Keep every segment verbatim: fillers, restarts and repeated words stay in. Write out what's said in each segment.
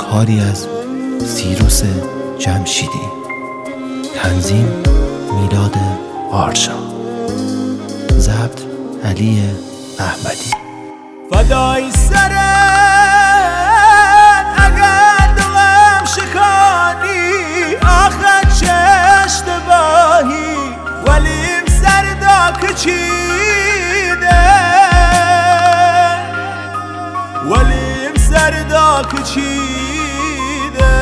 کاری از سیروس جمشیدی. تنظیم میلاد آرشا. ضبط علی احمدی. فدای سرت اگر دلم شکانی، آخه چه اشتباهی ولیم سردا کچیده، ولیم سردا کچیده.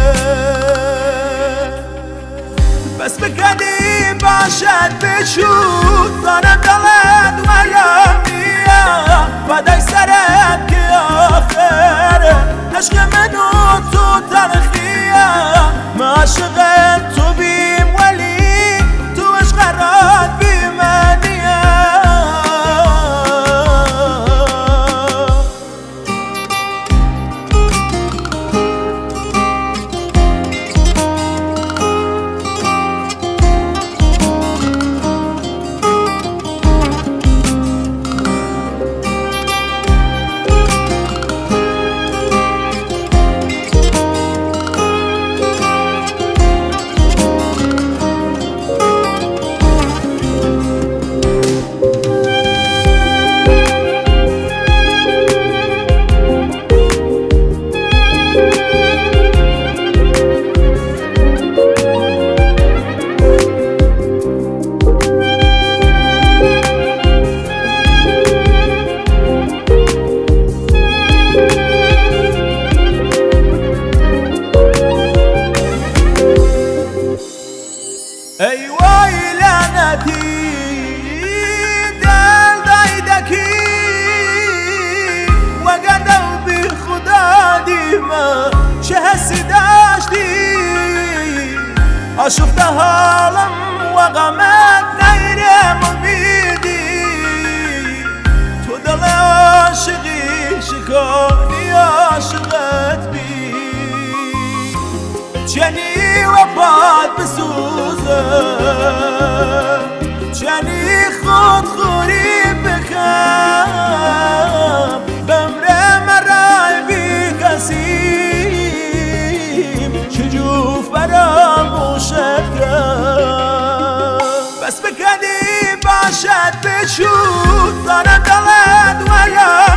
بس بکدی باشد بچود زنم دلت ویامیا، فدای سرت که آخره عشق منو تو تلخیه. ما عاشق تو بیم ولی تو عشق رات بی منیه. ای وای لعنتی دل دایدکی وقدر بی خدا دیما چه حسی داشتی. آشفته حالم و غمت غیر امیدی، تو دل عاشقی شکانی عاشقت بی جنی و باد بسوزه، جنی خود خوری بکم بمره مرای بی کسیم چه جوف فراموشت کرد. بس بکدی باشد بچود زنم دلت ویامیا،